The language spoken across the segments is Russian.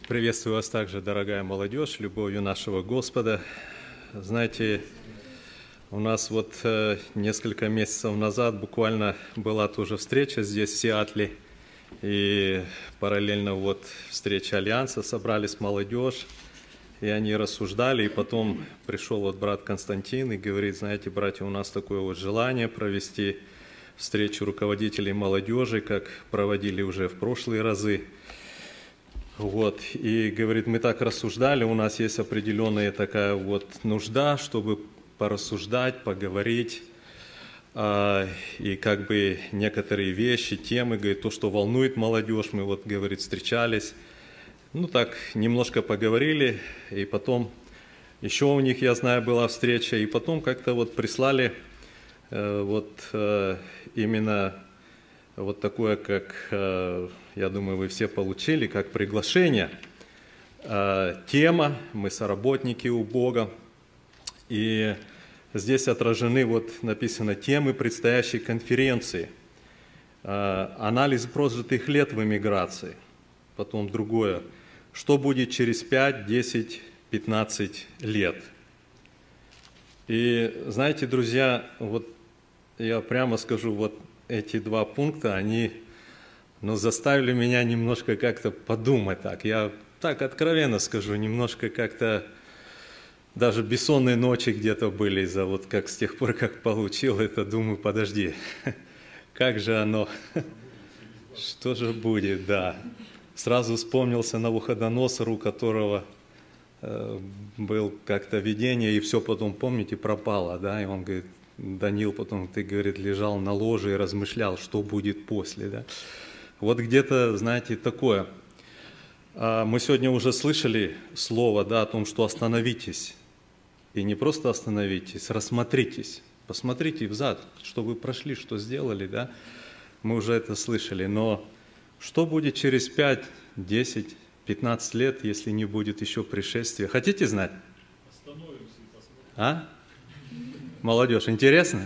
Приветствую вас также, дорогая молодежь, любовью нашего Господа. Знаете, у нас вот несколько месяцев назад буквально была тоже встреча здесь, в Сиэтле, и параллельно вот встреча Альянса, собрались молодежь, и они рассуждали, и потом пришел вот брат Константин и говорит: знаете, братья, у нас такое вот желание провести встречу руководителей молодежи, как проводили уже в прошлые разы. Вот, и говорит, мы так рассуждали, у нас есть определенная такая вот нужда, чтобы порассуждать, поговорить, и как бы некоторые вещи, темы, говорит, то, что волнует молодежь, мы вот, говорит, встречались, ну так, немножко поговорили, и потом еще у них, я знаю, была встреча, и потом как-то вот прислали вот именно вот такое, как, я думаю, вы все получили, как приглашение. Тема, мы соработники у Бога, и здесь отражены, вот написано, темы предстоящей конференции. Анализ прожитых лет в эмиграции. Потом другое, что будет через 5, 10, 15 лет. И знаете, друзья, вот я прямо скажу, вот эти два пункта, они заставили меня немножко как-то подумать так. Я так откровенно скажу, немножко как-то даже бессонные ночи где-то были из-за вот как с тех пор, как получил это, думаю, подожди, как же оно, что же будет, да. Сразу вспомнился Навуходоносор, у которого был как-то видение, и все потом, помните, пропало, да, и он говорит, Даниил потом, ты, говорит, лежал на ложе и размышлял, что будет после, да. Вот где-то, знаете, такое. Мы сегодня уже слышали слово, да, о том, что остановитесь. И не просто остановитесь, рассмотритесь. Посмотрите взад, что вы прошли, что сделали, да. Мы уже это слышали. Но что будет через 5, 10, 15 лет, если не будет еще пришествия? Хотите знать? Остановимся и посмотрим. Молодежь, интересно?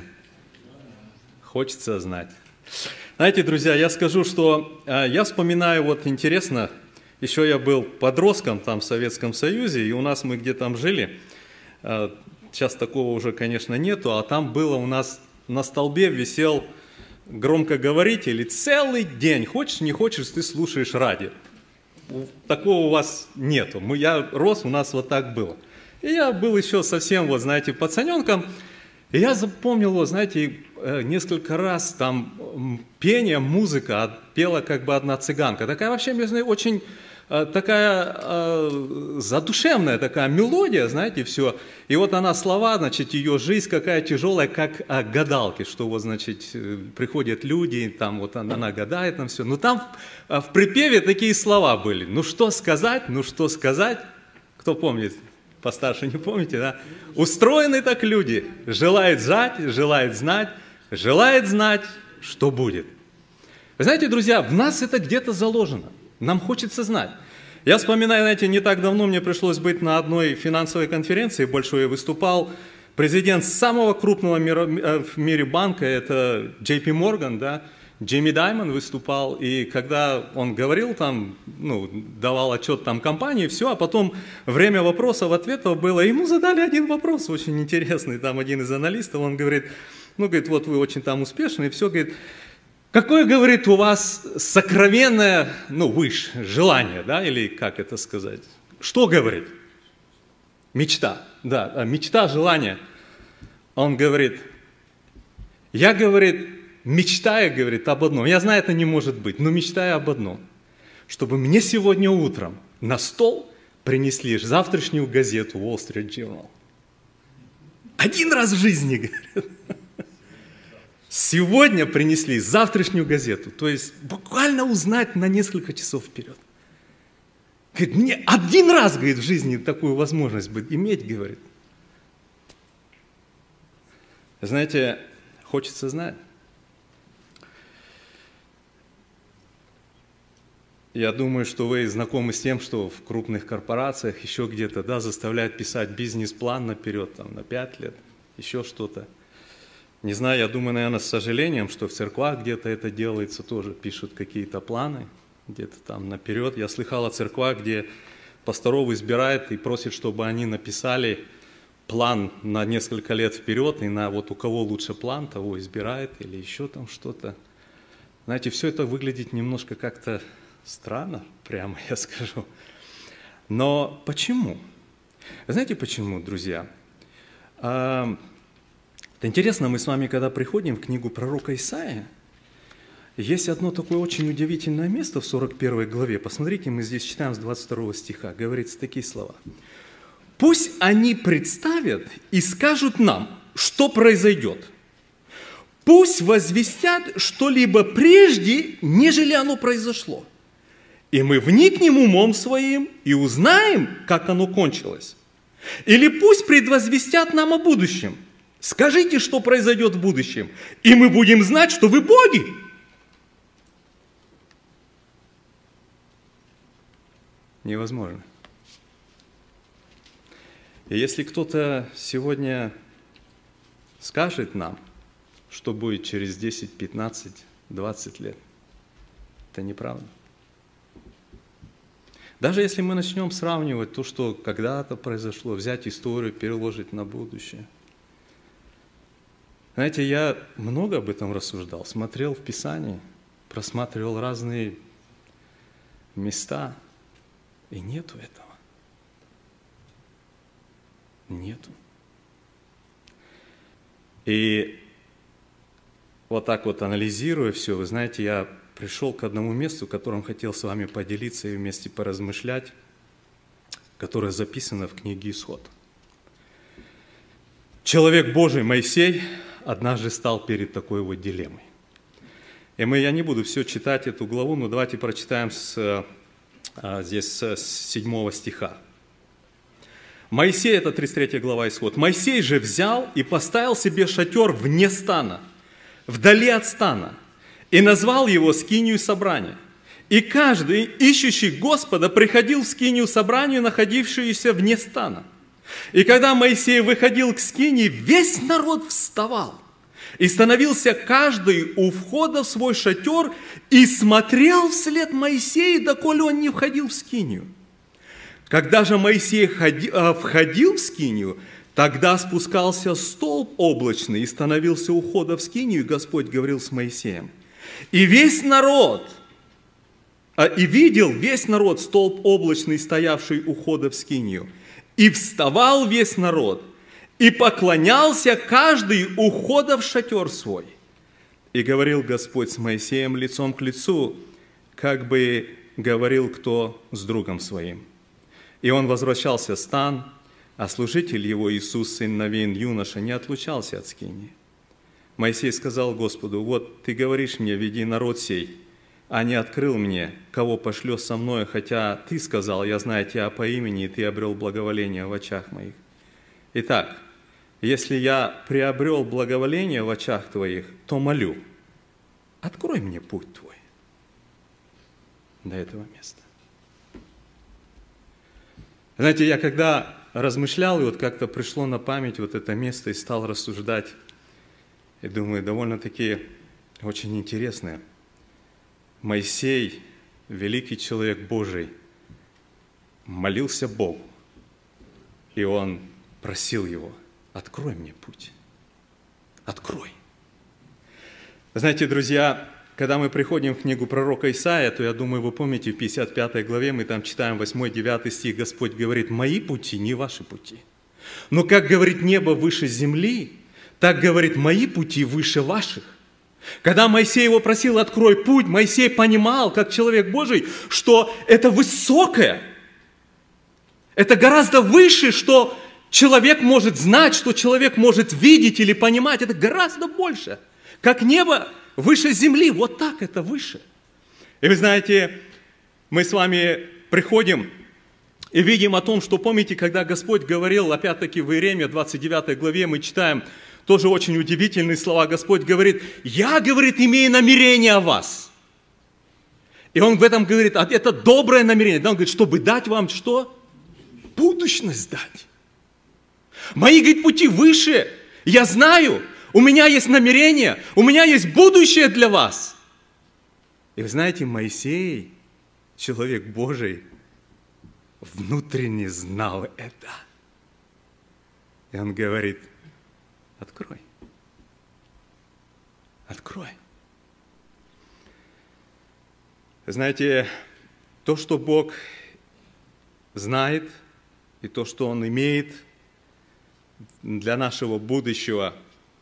Хочется знать. Знаете, друзья, я скажу, что я вспоминаю, вот интересно, еще я был подростком там в Советском Союзе, и у нас мы где там жили, сейчас такого уже, конечно, нету, а там было у нас на столбе висел громкоговоритель, и целый день, хочешь, не хочешь, ты слушаешь радио. Такого у вас нету. Я рос, у нас вот так было. И я был еще совсем, вот знаете, пацаненком, и я запомнил, вот, знаете, несколько раз там пение, музыка, пела как бы одна цыганка. Такая вообще, между ними, очень такая задушевная такая мелодия, знаете, все. И вот она слова, значит, ее жизнь какая тяжелая, как гадалки, что вот, значит, приходят люди, там вот она гадает, там все. Но там в припеве такие слова были. Ну что сказать, кто помнит? Постарше не помните, да? Устроены так люди, желает знать, что будет. Вы знаете, друзья, в нас это где-то заложено, нам хочется знать. Я вспоминаю, знаете, не так давно мне пришлось быть на одной финансовой конференции большой, я выступал, президент самого крупного в мире банка, это JP Morgan, да, Джимми Даймонд выступал, и когда он говорил там, давал отчет там компании, все, а потом время вопросов-ответов было, ему задали один вопрос очень интересный, там один из аналистов, он говорит, говорит, вот вы очень там успешны, и все, говорит, какое, говорит, у вас сокровенное, желание, да, или как это сказать, что, говорит, мечта, да, мечта, желание, он говорит, я, говорит, мечтаю, говорит, об одном. Я знаю, это не может быть, но мечтаю об одном. Чтобы мне сегодня утром на стол принесли завтрашнюю газету Wall Street Journal. Один раз в жизни, говорит. Сегодня принесли завтрашнюю газету. То есть буквально узнать на несколько часов вперед. Говорит, мне один раз, говорит, в жизни такую возможность иметь, говорит. Знаете, хочется знать. Я думаю, что вы знакомы с тем, что в крупных корпорациях еще где-то, да, заставляют писать бизнес-план наперед, там, на 5 лет, еще что-то. Не знаю, я думаю, наверное, с сожалением, что в церквах где-то это делается, тоже пишут какие-то планы, где-то там наперед. Я слыхал о церквах, где пасторов избирает и просит, чтобы они написали план на несколько лет вперед, и на вот у кого лучше план, того избирает, или еще там что-то. Знаете, все это выглядит немножко как-то странно, прямо я скажу. Но почему? Знаете почему, друзья? Это интересно, мы с вами, когда приходим в книгу пророка Исаия, есть одно такое очень удивительное место в 41 главе. Посмотрите, мы здесь читаем с 22 стиха, говорится такие слова. «Пусть они представят и скажут нам, что произойдет. Пусть возвестят что-либо прежде, нежели оно произошло. И мы вникнем умом своим и узнаем, как оно кончилось. Или пусть предвозвестят нам о будущем. Скажите, что произойдет в будущем, и мы будем знать, что вы боги». Невозможно. И если кто-то сегодня скажет нам, что будет через 10, 15, 20 лет, это неправда. Даже если мы начнем сравнивать то, что когда-то произошло, взять историю, переложить на будущее. Знаете, я много об этом рассуждал, смотрел в Писании, просматривал разные места, и нету этого. Нету. И вот так вот анализируя все, вы знаете, я пришел к одному месту, которым хотел с вами поделиться и вместе поразмышлять, которое записано в книге «Исход». Человек Божий Моисей однажды стал перед такой вот дилеммой. И я не буду все читать эту главу, но давайте прочитаем здесь с 7 стиха. Моисей, это 33 глава Исход. «Моисей же взял и поставил себе шатер вне стана, вдали от стана, и назвал его скинию собрания. И каждый, ищущий Господа, приходил в скинию собранию, находившуюся вне стана. И когда Моисей выходил к скинии, весь народ вставал, и становился каждый у входа в свой шатер, и смотрел вслед Моисею, доколе он не входил в скинию. Когда же Моисей входил в скинию, тогда спускался столб облачный и становился у входа в скинию, и Господь говорил с Моисеем. И весь народ, и видел весь народ столб облачный, стоявший у входа в скинию. И вставал весь народ, и поклонялся каждый у входа в шатер свой. И говорил Господь с Моисеем лицом к лицу, как бы говорил кто с другом своим. И он возвращался в стан, а служитель его, Иисус, сын Навин, юноша, не отлучался от скинии. Моисей сказал Господу: вот ты говоришь мне, веди народ сей, а не открыл мне, кого пошлешь со мною, хотя ты сказал, я знаю тебя по имени, и ты обрел благоволение в очах моих. Итак, если я приобрел благоволение в очах твоих, то молю, открой мне путь твой до этого места. Знаете, я когда размышлял, и вот как-то пришло на память вот это место, и стал рассуждать, и думаю, довольно-таки очень интересное. Моисей, великий человек Божий, молился Богу, и он просил его: открой мне путь, открой. Знаете, друзья, когда мы приходим в книгу пророка Исаия, то, я думаю, вы помните, в 55 главе мы там читаем 8-9 стих, Господь говорит: мои пути не ваши пути. Но как говорит небо выше земли, так говорит, мои пути выше ваших. Когда Моисей его просил: открой путь, Моисей понимал, как человек Божий, что это высокое, это гораздо выше, что человек может знать, что человек может видеть или понимать, это гораздо больше. Как небо выше земли, вот так это выше. И вы знаете, мы с вами приходим и видим о том, что, помните, когда Господь говорил, опять-таки в Иеремии 29 главе мы читаем тоже очень удивительные слова. Господь говорит: я, говорит, имею намерение о вас. И Он в этом говорит: а это доброе намерение. Да, Он говорит, чтобы дать вам что? Будущность дать. Мои, говорит, пути выше. Я знаю, у меня есть намерение, у меня есть будущее для вас. И вы знаете, Моисей, человек Божий, внутренне знал это. И он говорит: открой. Открой. Знаете, то, что Бог знает, и то, что Он имеет для нашего будущего,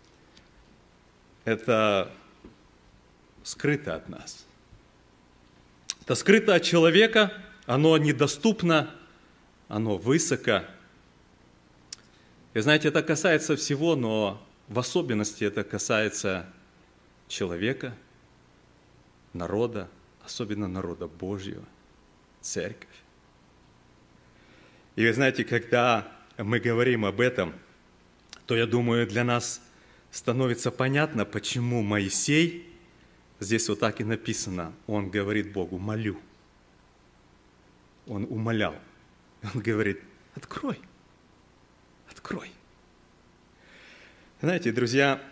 это скрыто от нас. Это скрыто от человека, оно недоступно, оно высоко. И знаете, это касается всего, но в особенности это касается человека, народа, особенно народа Божьего, церковь. И вы знаете, когда мы говорим об этом, то, я думаю, для нас становится понятно, почему Моисей, здесь вот так и написано, он говорит Богу: молю. Он умолял. Он говорит: открой, открой. Знаете, друзья,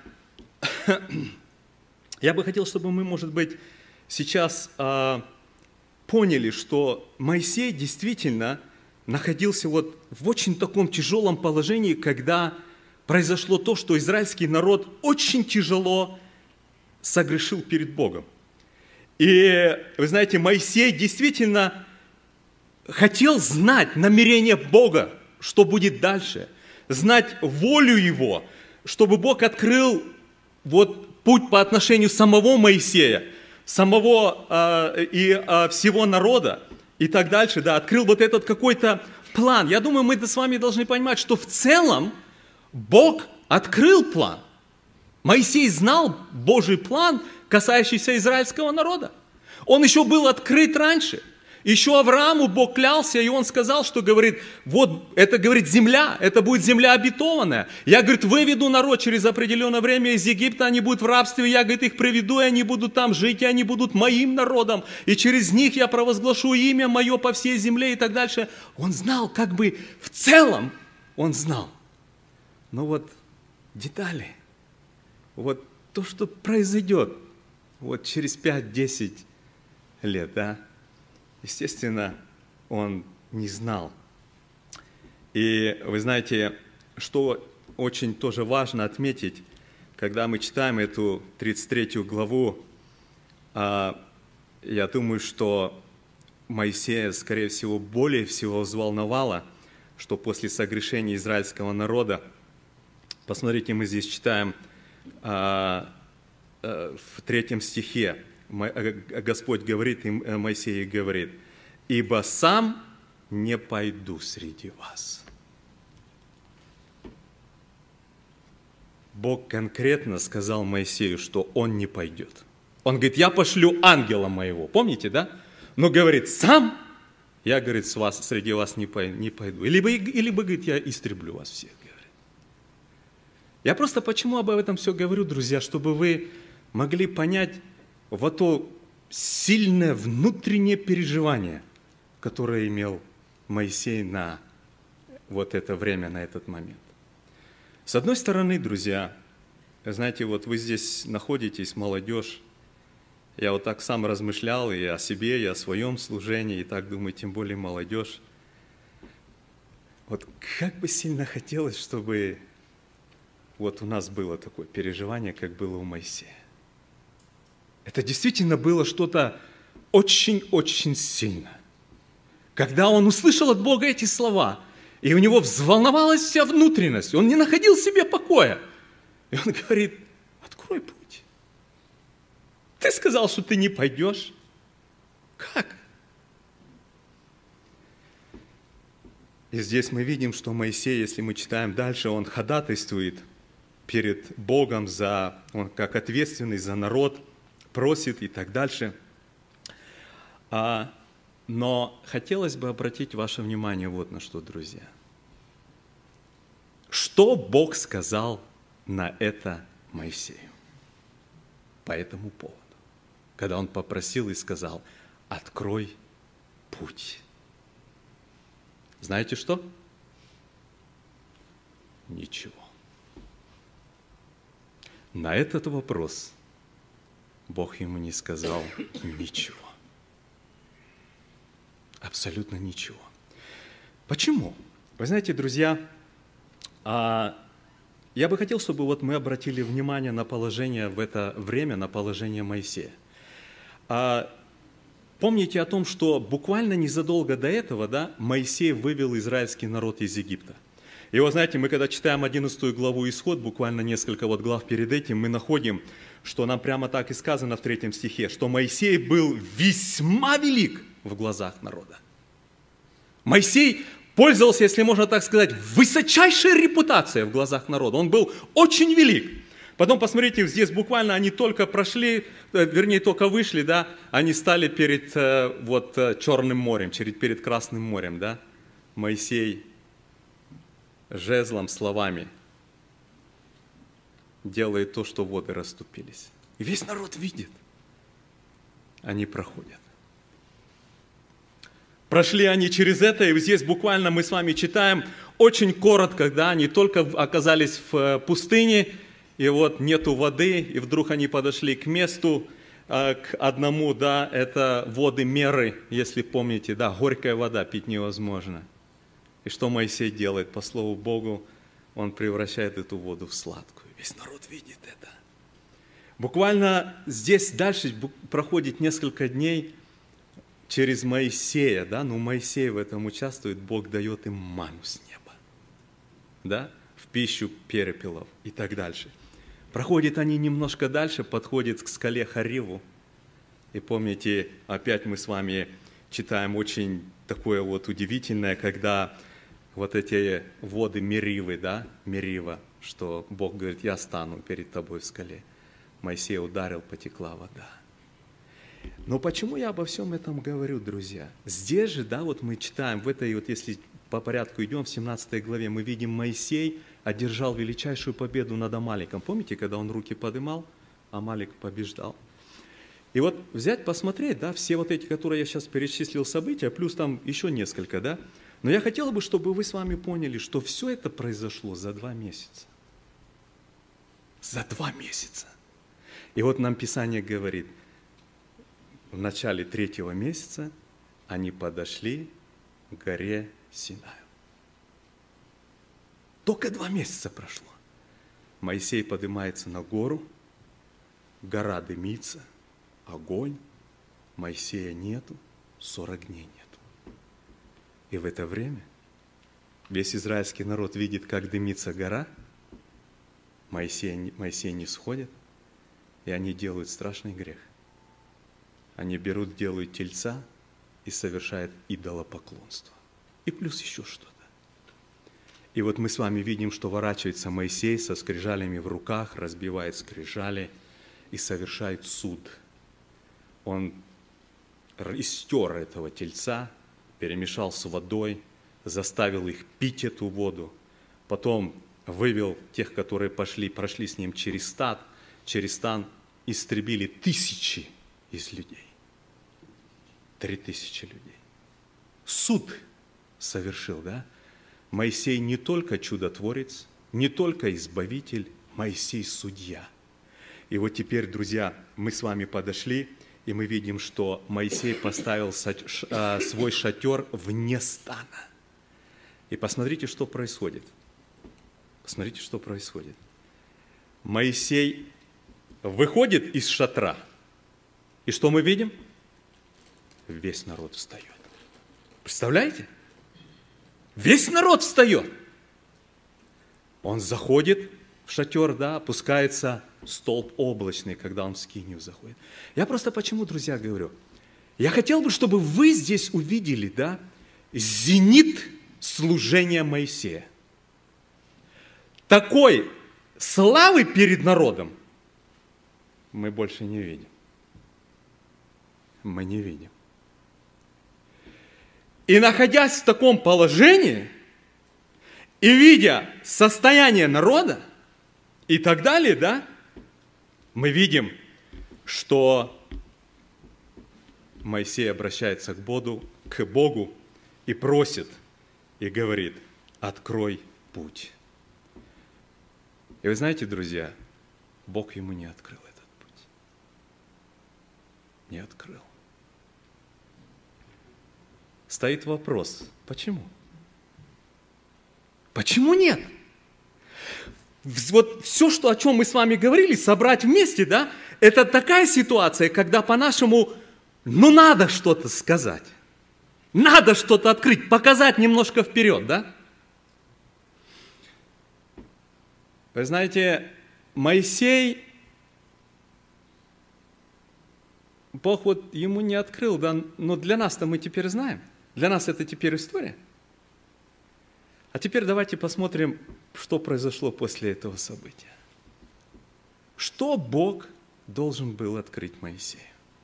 я бы хотел, чтобы мы, может быть, сейчас поняли, что Моисей действительно находился вот в очень таком тяжелом положении, когда произошло то, что израильский народ очень тяжело согрешил перед Богом. И, вы знаете, Моисей действительно хотел знать намерение Бога, что будет дальше, знать волю Его, чтобы Бог открыл вот путь по отношению самого Моисея, самого всего народа и так дальше, да, открыл вот этот какой-то план. Я думаю, мы с вами должны понимать, что в целом Бог открыл план. Моисей знал Божий план, касающийся израильского народа. Он еще был открыт раньше. Еще Аврааму Бог клялся, и он сказал, что говорит: вот это, говорит, земля, это будет земля обетованная. Я, говорит, выведу народ через определенное время из Египта, они будут в рабстве, я, говорит, их приведу, и они будут там жить, и они будут моим народом, и через них я провозглашу имя мое по всей земле и так дальше. Он знал, как бы в целом он знал. Но вот детали, вот то, что произойдет вот через 5-10 лет, да, естественно, он не знал. И вы знаете, что очень тоже важно отметить, когда мы читаем эту 33 главу, я думаю, что Моисея, скорее всего, более всего взволновало, что после согрешения израильского народа, посмотрите, мы здесь читаем в 3 стихе, Господь говорит, и Моисей говорит: «Ибо сам не пойду среди вас». Бог конкретно сказал Моисею, что он не пойдет. Он говорит: я пошлю ангела моего, помните, да? Но говорит: сам я, говорит, среди вас не пойду. Или говорит, я истреблю вас всех, говорит. Я просто почему об этом все говорю, друзья, чтобы вы могли понять вот то сильное внутреннее переживание, которое имел Моисей на вот это время, на этот момент. С одной стороны, друзья, знаете, вот вы здесь находитесь, молодежь, я вот так сам размышлял и о себе, и о своем служении, и так думаю, тем более молодежь. Вот как бы сильно хотелось, чтобы вот у нас было такое переживание, как было у Моисея. Это действительно было что-то очень-очень сильное. Когда он услышал от Бога эти слова, и у него взволновалась вся внутренность, он не находил себе покоя. И он говорит: открой путь. Ты сказал, что ты не пойдешь. Как? И здесь мы видим, что Моисей, если мы читаем дальше, он ходатайствует перед Богом, он как ответственный за народ, просит и так дальше. Но хотелось бы обратить ваше внимание вот на что, друзья. Что Бог сказал на это Моисею по этому поводу, когда он попросил и сказал: открой путь. Знаете что? Ничего. На этот вопрос Бог ему не сказал ничего. Абсолютно ничего. Почему? Вы знаете, друзья, я бы хотел, чтобы вот мы обратили внимание на положение в это время, на положение Моисея. Помните о том, что буквально незадолго до этого, да, Моисей вывел израильский народ из Египта. И вот знаете, мы когда читаем 11 главу Исход, буквально несколько вот глав перед этим, мы находим, что нам прямо так и сказано в 3 стихе, что Моисей был весьма велик в глазах народа. Моисей пользовался, если можно так сказать, высочайшей репутацией в глазах народа. Он был очень велик. Потом посмотрите, здесь буквально они только прошли, вернее, только вышли, да, они стали перед вот Черным морем, перед Красным морем, да. Моисей жезлом, словами делает то, что воды расступились. И весь народ видит. Они проходят. Прошли они через это, и здесь буквально мы с вами читаем очень коротко, да, они только оказались в пустыне, и вот нету воды, и вдруг они подошли к месту, к одному, да, это воды Меры, если помните, да, горькая вода, пить невозможно. И что Моисей делает? По слову Богу, он превращает эту воду в сладкую. Весь народ видит это. Буквально здесь дальше проходит несколько дней через Моисея, да, но Моисей в этом участвует, Бог дает им ману с неба, да, в пищу перепелов и так дальше. Проходят они немножко дальше, подходят к скале Хариву, и помните, опять мы с вами читаем очень такое вот удивительное, когда вот эти воды Меривы, да, Мерива, что Бог говорит, я стану перед тобой в скале. Моисей ударил, потекла вода. Но почему я обо всем этом говорю, друзья? Здесь же, да, вот мы читаем, в этой вот, если по порядку идем, в 17 главе, мы видим, Моисей одержал величайшую победу над Амаликом. Помните, когда он руки подымал, Амалик побеждал? И вот взять, посмотреть, да, все вот эти, которые я сейчас перечислил события, плюс там еще несколько, да. Но я хотел бы, чтобы вы с вами поняли, что все это произошло за 2 месяца. За 2 месяца. И вот нам Писание говорит, в начале 3-го месяца они подошли к горе Синаю. Только 2 месяца прошло. Моисей поднимается на гору, гора дымится, огонь, Моисея нету, 40 дней нету. И в это время весь израильский народ видит, как дымится гора, Моисей не сходит, и они делают страшный грех. Они берут, делают тельца и совершают идолопоклонство. И плюс еще что-то. И вот мы с вами видим, что ворачивается Моисей со скрижалями в руках, разбивает скрижали и совершает суд. Он истер этого тельца, перемешал с водой, заставил их пить эту воду, потом вывел тех, которые прошли с ним через стан, истребили 1000 из людей. 3000 людей. Суд совершил, да? Моисей не только чудотворец, не только избавитель, Моисей судья. И вот теперь, друзья, мы с вами подошли, и мы видим, что Моисей поставил свой шатер вне стана. И посмотрите, что происходит. Посмотрите, что происходит. Моисей выходит из шатра, и что мы видим? Весь народ встает. Представляете? Весь народ встает. Он заходит в шатер, да, опускается столб облачный, когда он в скинию заходит. Я просто почему, друзья, говорю? Я хотел бы, чтобы вы здесь увидели, да, зенит служения Моисея. Такой славы перед народом мы больше не видим. Мы не видим. И находясь в таком положении, и видя состояние народа, и так далее, да, мы видим, что Моисей обращается к Богу и просит, и говорит, открой путь. И вы знаете, друзья, Бог ему не открыл этот путь. Не открыл. Стоит вопрос, почему? Почему нет? Вот все, о чем мы с вами говорили, собрать вместе, да, это такая ситуация, когда по-нашему, надо что-то сказать. Надо что-то открыть, показать немножко вперед, да? Вы знаете, Моисей, Бог ему не открыл, да, но для нас-то мы теперь знаем. Для нас это теперь история. А теперь давайте посмотрим, что произошло после этого события. Что Бог должен был открыть Моисею?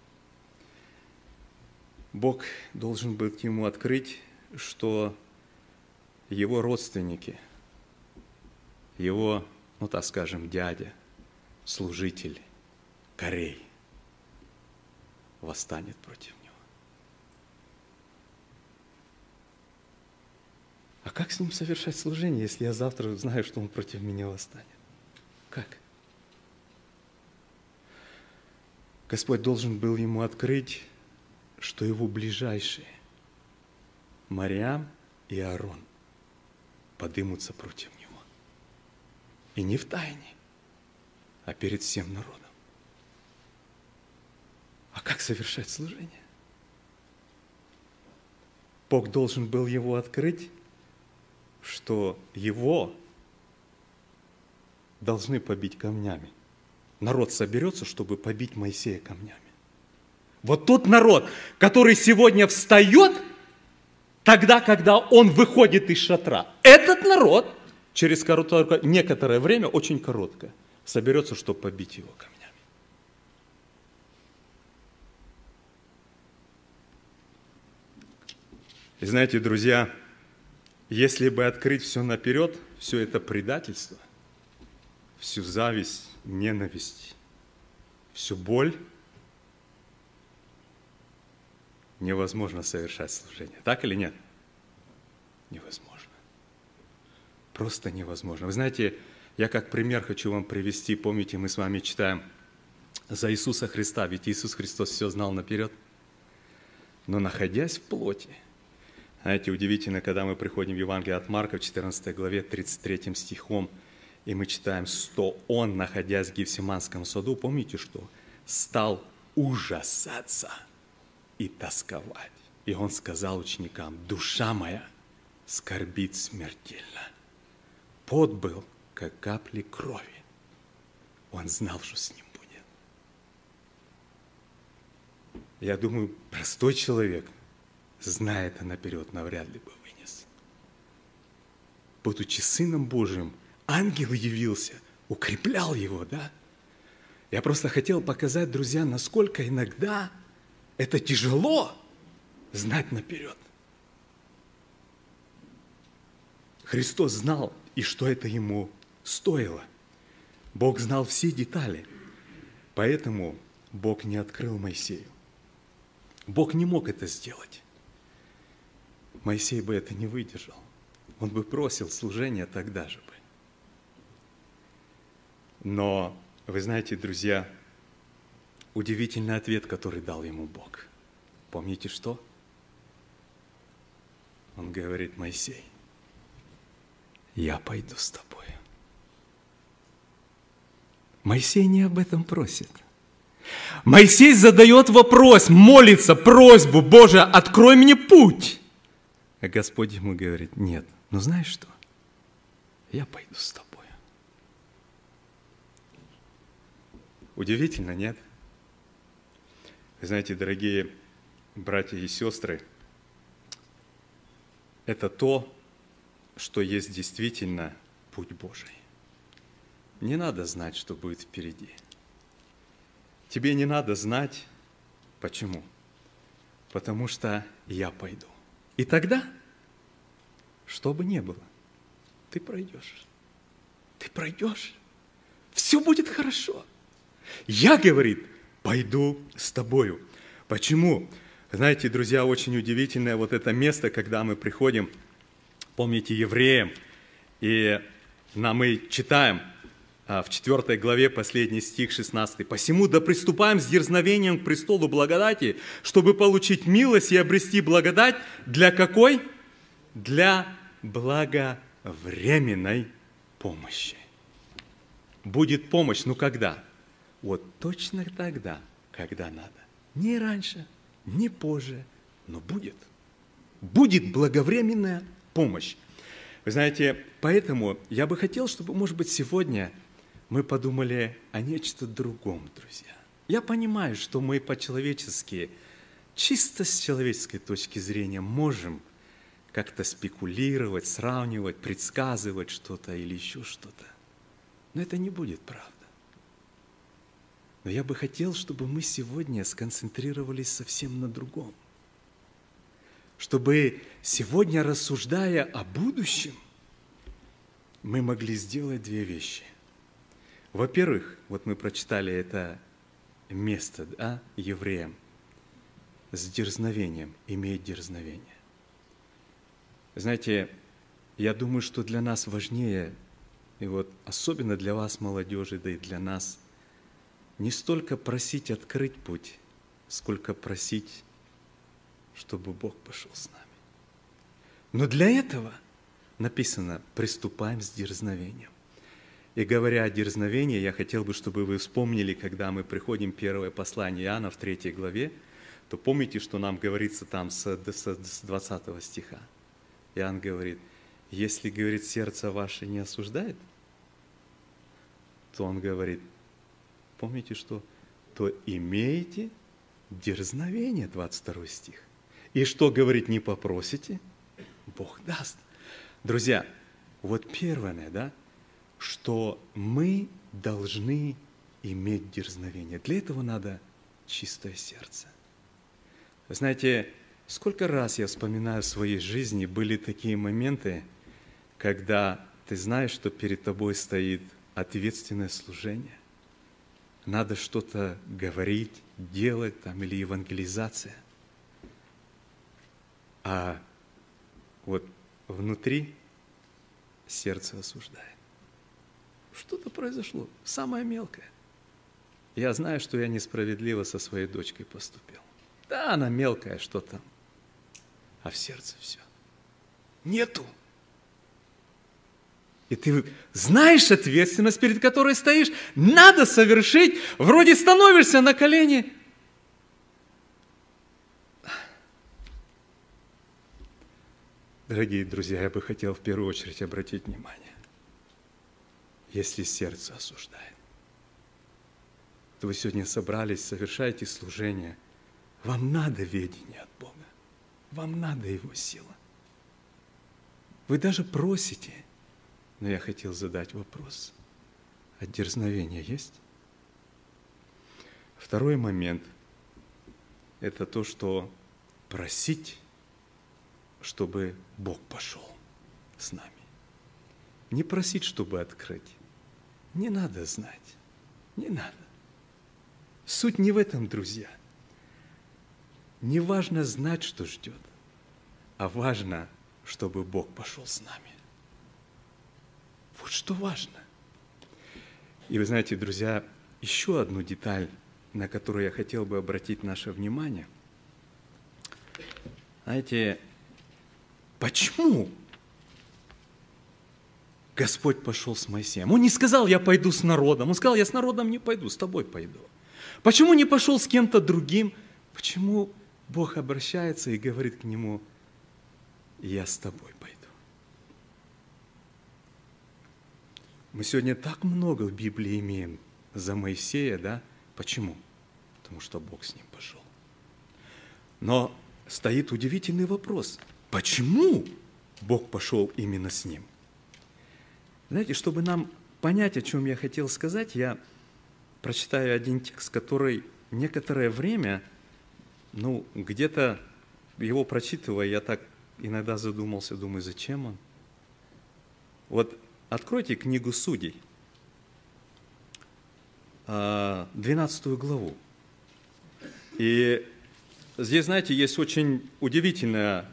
Бог должен был ему открыть, что его родственники, его, так скажем, дядя, служитель, Корей, восстанет против него. А как с ним совершать служение, если я завтра знаю, что он против меня восстанет? Как? Господь должен был ему открыть, что его ближайшие, Марьям и Аарон, подымутся против него. И не в тайне, а перед всем народом. А как совершать служение? Бог должен был его открыть, что его должны побить камнями. Народ соберется, чтобы побить Моисея камнями. Вот тот народ, который сегодня встает, тогда, когда он выходит из шатра, этот народ через некоторое время, очень короткое, соберется, чтобы побить его камнями. И знаете, друзья, если бы открыть все наперед, все это предательство, всю зависть, ненависть, всю боль, невозможно совершать служение. Так или нет? Невозможно. Просто невозможно. Вы знаете, я как пример хочу вам привести. Помните, мы с вами читаем за Иисуса Христа, ведь Иисус Христос все знал наперед. Но находясь в плоти, знаете, удивительно, когда мы приходим в Евангелие от Марка в 14 главе 33 стихом, и мы читаем, что Он, находясь в Гефсиманском саду, помните что? Стал ужасаться и тосковать. И Он сказал ученикам: душа моя скорбит смертельно. Пот был, как капли крови. Он знал, что с ним будет. Я думаю, простой человек, зная это наперед, навряд ли бы вынес. Будучи Сыном Божиим, ангел явился, укреплял его, да? Я просто хотел показать, друзья, насколько иногда это тяжело знать наперед. Христос знал, и что это ему стоило. Бог знал все детали, поэтому Бог не открыл Моисею. Бог не мог это сделать. Моисей бы это не выдержал. Он бы бросил служение тогда же бы. Но, вы знаете, друзья, удивительный ответ, который дал ему Бог. Помните что? Он говорит: Моисей, я пойду с тобой. Моисей не об этом просит. Моисей задает вопрос, молится, просьбу: Боже, открой мне путь. А Господь ему говорит: нет, знаешь что? Я пойду с тобой. Удивительно, нет? Вы знаете, дорогие братья и сестры, это то, что есть действительно путь Божий. Не надо знать, что будет впереди. Тебе не надо знать, почему. Потому что я пойду. И тогда, что бы ни было, ты пройдешь. Ты пройдешь. Все будет хорошо. Я, говорит, пойду с тобою. Почему? Знаете, друзья, очень удивительное вот это место, когда мы приходим, помните, евреям, и мы читаем в 4 главе, последний стих, 16. «Посему да приступаем с дерзновением к престолу благодати, чтобы получить милость и обрести благодать». Для какой? Для благовестия. временной помощи. Будет помощь, ну когда? Вот точно тогда, когда надо. Не раньше, не позже, но будет. Будет благовременная помощь. Вы знаете, поэтому я бы хотел, чтобы, может быть, сегодня мы подумали о нечто другом, друзья. Я понимаю, что мы по-человечески, чисто с человеческой точки зрения, можем как-то спекулировать, сравнивать, предсказывать что-то или еще что-то. Но это не будет правда. Но я бы хотел, чтобы мы сегодня сконцентрировались совсем на другом. Чтобы сегодня, рассуждая о будущем, мы могли сделать две вещи. Во-первых, вот мы прочитали это место, да, евреям, с дерзновением, иметь дерзновение. Знаете, я думаю, что для нас важнее, и вот особенно для вас, молодежи, да и для нас, не столько просить открыть путь, сколько просить, чтобы Бог пошел с нами. Но для этого написано: приступаем с дерзновением. И говоря о дерзновении, я хотел бы, чтобы вы вспомнили, когда мы приходим в первое послание Иоанна в 3 главе, то помните, что нам говорится там с 20 стиха. Иоанн говорит: если, говорит, сердце ваше не осуждает, то он говорит, помните, что? То имеете дерзновение, 22 стих. И что, говорит, не попросите, Бог даст. Друзья, вот первое, да, что мы должны иметь дерзновение. Для этого надо чистое сердце. Вы знаете, сколько раз я вспоминаю в своей жизни, были такие моменты, когда ты знаешь, что перед тобой стоит ответственное служение. Надо что-то говорить, делать там, или евангелизация. А вот внутри сердце осуждает. Что-то произошло, самое мелкое. Я знаю, что я несправедливо со своей дочкой поступил. Да, она мелкая, что там. А в сердце все. Нету. И ты знаешь ответственность, перед которой стоишь, надо совершить, вроде становишься на колени. Дорогие друзья, я бы хотел в первую очередь обратить внимание. Если сердце осуждает, то вы сегодня собрались, совершаете служение, вам надо ведение от Бога, вам надо Его сила. Вы даже просите, но я хотел задать вопрос, а дерзновение есть? Второй момент – это то, что просить, чтобы Бог пошел с нами. Не просить, чтобы открыть. Не надо знать, не надо. Суть не в этом, друзья. Не важно знать, что ждет, а важно, чтобы Бог пошел с нами. Вот что важно. И вы знаете, друзья, еще одну деталь, на которую я хотел бы обратить наше внимание. Знаете, почему Господь пошел с Моисеем? Он не сказал, я пойду с народом. Он сказал, я с народом не пойду, с тобой пойду. Почему не пошел с кем-то другим? Почему Бог обращается и говорит к нему, я с тобой пойду? Мы сегодня так много в Библии имеем за Моисея, да? Почему? Потому что Бог с ним пошел. Но стоит удивительный вопрос. Почему Бог пошел именно с ним? Знаете, чтобы нам понять, о чем я хотел сказать, я прочитаю один текст, который некоторое время, где-то его прочитывая, я так иногда задумался, думаю, зачем он? Вот откройте книгу Судей, 12 главу. И здесь, знаете, есть очень удивительное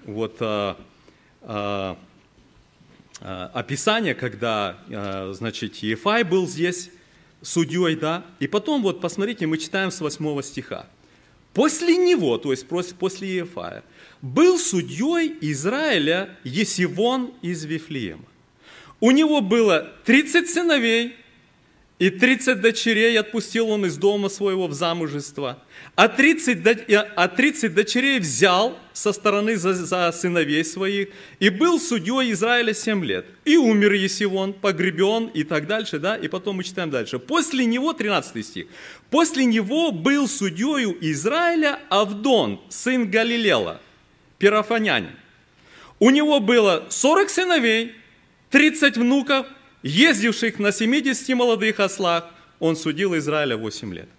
описание, когда, значит, Иефай был здесь судьей, да, и потом, вот, посмотрите, мы читаем с 8 стиха. После него, то есть после Иефая, был судьей Израиля Есивон из Вифлеема. У него было 30 сыновей, и 30 дочерей отпустил он из дома своего в замужество. А 30 дочерей взял со стороны за сыновей своих и был судьей Израиля 7 лет. И умер Есивон, погребен и так дальше, да, и потом мы читаем дальше. После него, 13 стих, после него был судьей Израиля Авдон, сын Галилела, пирафонянин. У него было 40 сыновей, 30 внуков, ездивших на 70 молодых ослах. Он судил Израиля 8 лет.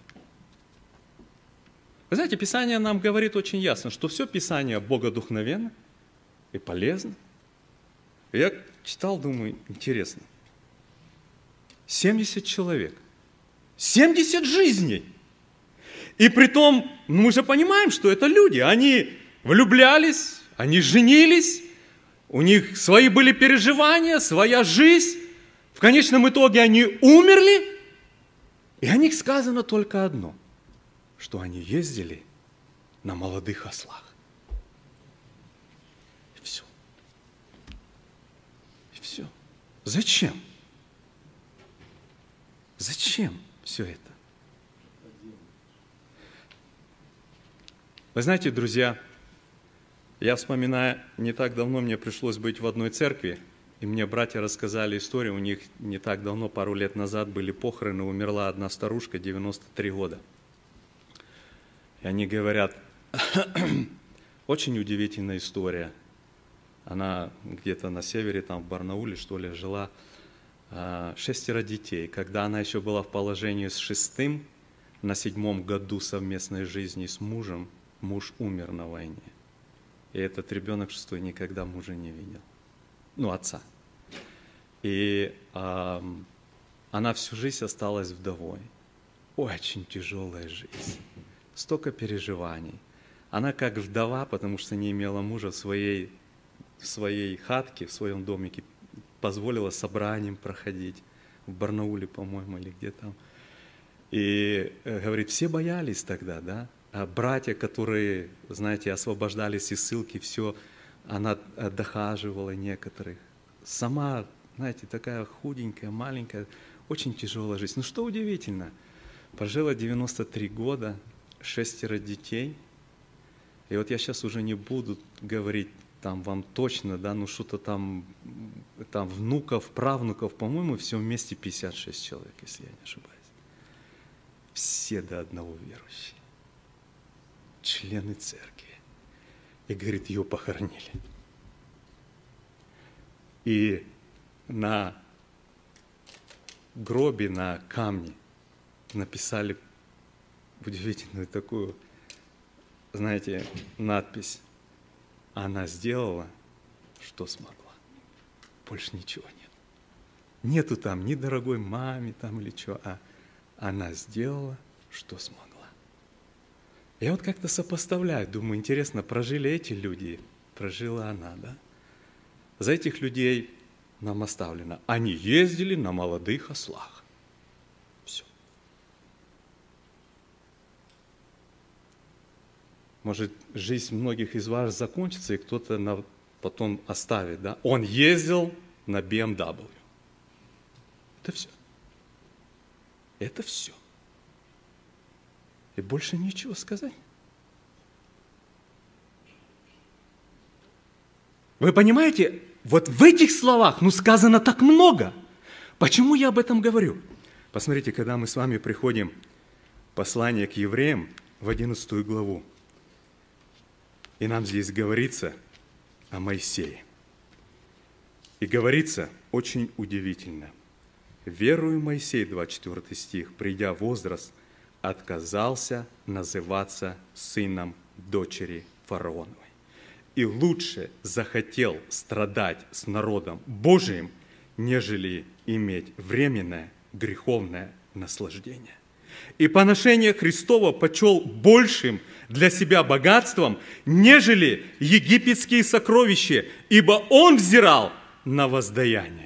Вы знаете, Писание нам говорит очень ясно, что все Писание богодухновенно и полезно. И я читал, думаю, интересно. 70 человек, 70 жизней. И притом, мы же понимаем, что это люди. Они влюблялись, они женились, у них свои были переживания, своя жизнь. В конечном итоге они умерли, и о них сказано только одно, что они ездили на молодых ослах. И все. И все. Зачем? Зачем все это? Вы знаете, друзья, я вспоминаю, не так давно мне пришлось быть в одной церкви, и мне братья рассказали историю, у них не так давно, пару лет назад были похороны, умерла одна старушка, 93 года. И они говорят, очень удивительная история. Она где-то на севере, там в Барнауле, что ли, жила, 6 детей. Когда она еще была в положении с 6, на 7-м году совместной жизни с мужем, муж умер на войне. И этот ребенок 6 никогда мужа не видел. Ну, отца. И она всю жизнь осталась вдовой. Очень тяжелая жизнь. Столько переживаний. Она как вдова, потому что не имела мужа, в своей хатке, в своем домике, позволила собраниям проходить. В Барнауле, по-моему, или где там. И говорит, все боялись тогда, да? А братья, которые, знаете, освобождались из ссылки, все, она дохаживала некоторых. Сама, знаете, такая худенькая, маленькая, очень тяжелая жизнь. Ну что удивительно, прожила 93 года, 6 детей. И вот я сейчас уже не буду говорить там вам точно, да, ну что-то там внуков, правнуков, по-моему, все вместе 56 человек, если я не ошибаюсь. Все до одного верующие. Члены церкви. И, говорит, ее похоронили. И на гробе, на камне написали удивительную такую, знаете, надпись. Она сделала, что смогла. Больше ничего нет. Нету там ни дорогой маме там или что, а она сделала, что смогла. Я вот как-то сопоставляю, думаю, интересно, прожили эти люди, прожила она, да? За этих людей нам оставлено. Они ездили на молодых ослах. Все. Может, жизнь многих из вас закончится, и кто-то потом оставит, да? Он ездил на BMW. Это все. Это все. И больше ничего сказать. Вы понимаете, вот в этих словах, сказано так много. Почему я об этом говорю? Посмотрите, когда мы с вами приходим в послание к евреям в 11 главу, и нам здесь говорится о Моисее. И говорится очень удивительно. «Верую Моисей», 24 стих, «придя в возраст, отказался называться сыном дочери фараоновой. И лучше захотел страдать с народом Божиим, нежели иметь временное греховное наслаждение. И поношение Христова почел большим для себя богатством, нежели египетские сокровища, ибо он взирал на воздаяние».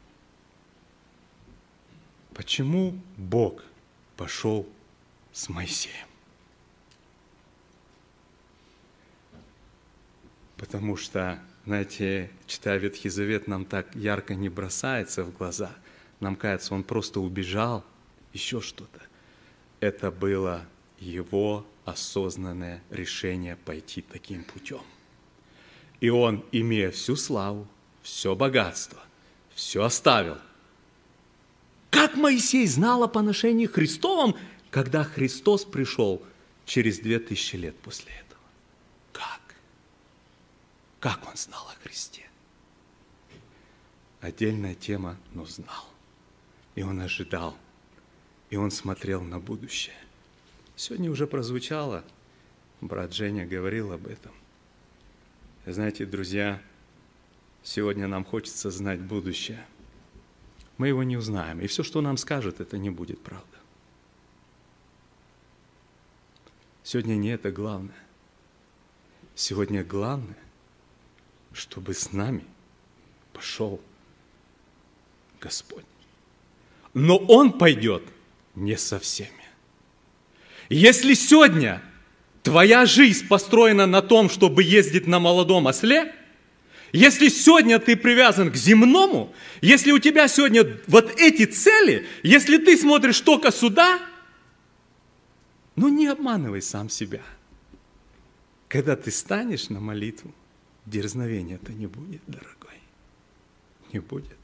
Почему Бог пошел с Моисеем? Потому что Знаете, читая Ветхий Завет, нам так ярко не бросается в глаза. Нам кажется, он просто убежал, еще что-то. Это было его осознанное решение пойти таким путем. И он, имея всю славу, все богатство, все оставил. Как Моисей знал о поношении Христовом, когда Христос пришел через 2000 лет после этого? Как? Как он знал о Христе? Отдельная тема, но знал. И он ожидал. И он смотрел на будущее. Сегодня уже прозвучало, брат Женя говорил об этом. Знаете, друзья, сегодня нам хочется знать будущее. Мы его не узнаем. И все, что нам скажет, это не будет правда. Сегодня не это главное. Сегодня главное, чтобы с нами пошел Господь. Но Он пойдет не со всеми. Если сегодня твоя жизнь построена на том, чтобы ездить на молодом осле, если сегодня ты привязан к земному, если у тебя сегодня вот эти цели, если ты смотришь только сюда, ну не обманывай сам себя. Когда ты станешь на молитву, дерзновения-то не будет, дорогой. Не будет.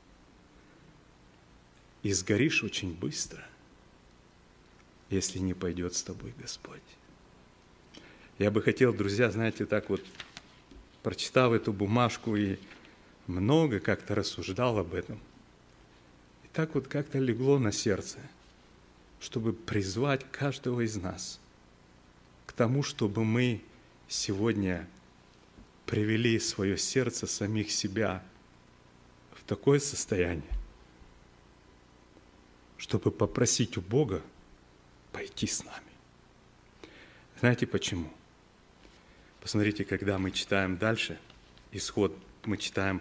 И сгоришь очень быстро, если не пойдет с тобой Господь. Я бы хотел, друзья, знаете, так вот, прочитав эту бумажку и много как-то рассуждал об этом, и так вот как-то легло на сердце, чтобы призвать каждого из нас к тому, чтобы мы сегодня привели свое сердце, самих себя в такое состояние, чтобы попросить у Бога пойти с нами. Знаете почему? Посмотрите, когда мы читаем дальше, Исход, мы читаем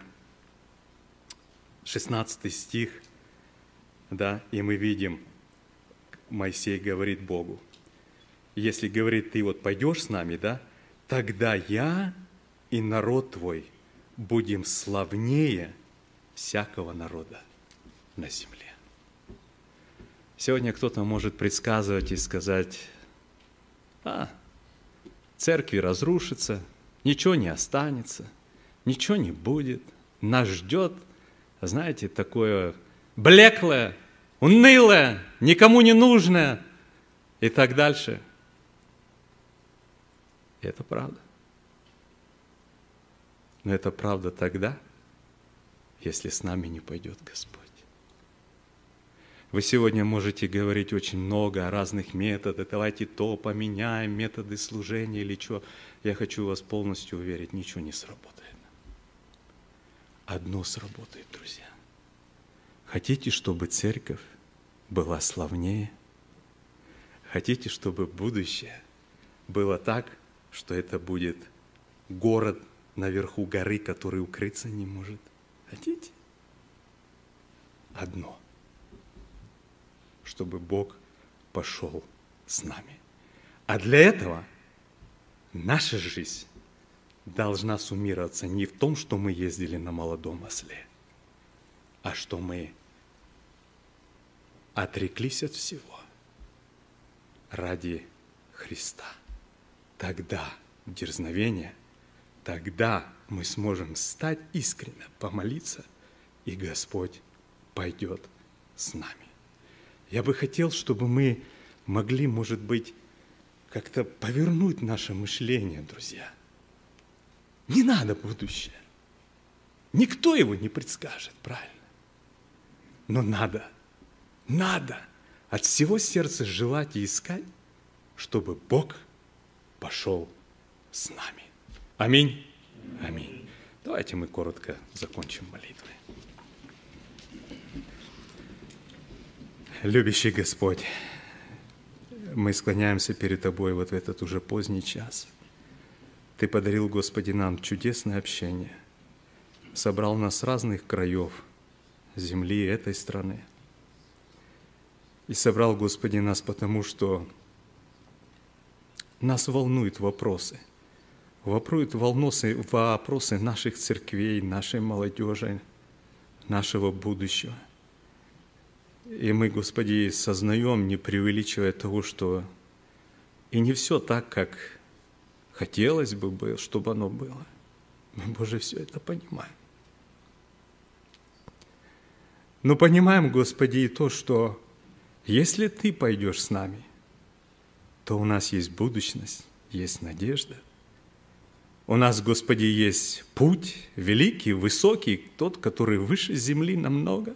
16 стих, да, и мы видим, Моисей говорит Богу, если, говорит, ты вот пойдешь с нами, да, тогда я и народ твой будем славнее всякого народа на земле. Сегодня кто-то может предсказывать и сказать, церкви разрушатся, ничего не останется, ничего не будет, нас ждет, знаете, такое блеклое, унылое, никому не нужное и так дальше. И это правда. Но это правда тогда, если с нами не пойдет Господь. Вы сегодня можете говорить очень много о разных методах, давайте то поменяем, методы служения или что. Я хочу вас полностью уверить, ничего не сработает. Одно сработает, друзья. Хотите, чтобы церковь была славнее? Хотите, чтобы будущее было так, что это будет город наверху горы, который укрыться не может? Хотите? Одно. Чтобы Бог пошел с нами. А для этого наша жизнь должна суммироваться не в том, что мы ездили на молодом осле, а что мы отреклись от всего ради Христа. Тогда дерзновение, тогда мы сможем стать искренне, помолиться, и Господь пойдет с нами. Я бы хотел, чтобы мы могли, может быть, как-то повернуть наше мышление, друзья. Не надо будущее. Никто его не предскажет, правильно? Но надо от всего сердца желать и искать, чтобы Бог пошел с нами. Аминь. Аминь. Давайте мы коротко закончим молитвой. Любящий Господь, мы склоняемся перед Тобой вот в этот уже поздний час. Ты подарил, Господи, нам чудесное общение, собрал нас с разных краев земли этой страны. И собрал, Господи, нас потому, что нас волнуют вопросы. вопросы наших церквей, нашей молодежи, нашего будущего. И мы, Господи, сознаем, не преувеличивая того, что и не все так, как хотелось бы, чтобы оно было. Мы, Боже, все это понимаем. Но понимаем, Господи, и то, что если Ты пойдешь с нами, то у нас есть будущность, есть надежда. У нас, Господи, есть путь великий, высокий, тот, который выше земли намного.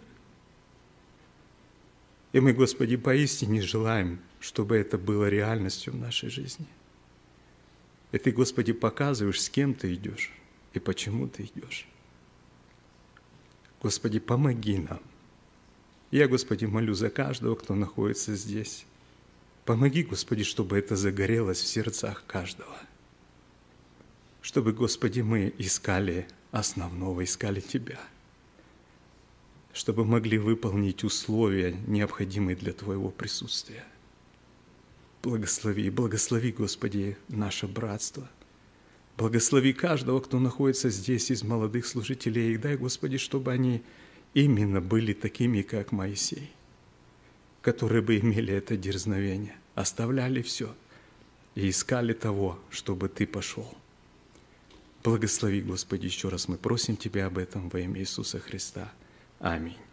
И мы, Господи, поистине желаем, чтобы это было реальностью в нашей жизни. И Ты, Господи, показываешь, с кем Ты идешь и почему Ты идешь. Господи, помоги нам. Я, Господи, молю за каждого, кто находится здесь. Помоги, Господи, чтобы это загорелось в сердцах каждого. Чтобы, Господи, мы искали основного, искали Тебя. Чтобы могли выполнить условия, необходимые для Твоего присутствия. Благослови, благослови, Господи, наше братство. Благослови каждого, кто находится здесь из молодых служителей. И дай, Господи, чтобы они именно были такими, как Моисей, которые бы имели это дерзновение, оставляли все и искали того, чтобы Ты пошел. Благослови, Господи, еще раз мы просим Тебя об этом во имя Иисуса Христа. Аминь.